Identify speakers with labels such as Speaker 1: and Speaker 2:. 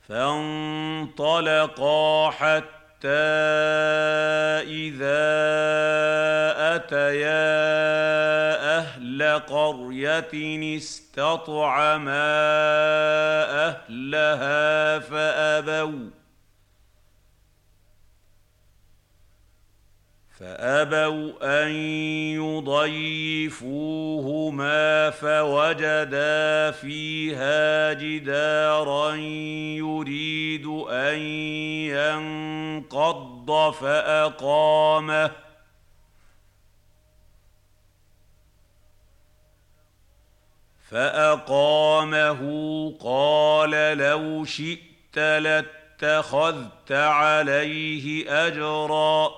Speaker 1: فانطلقا حتى إذا أتيا أهل قرية استطعما أهلها فأبوا أن يضيفوهما فوجدا فيها جدارا يريد أن ينقض فأقامه قال لو شئت لاتخذت عليه أجرا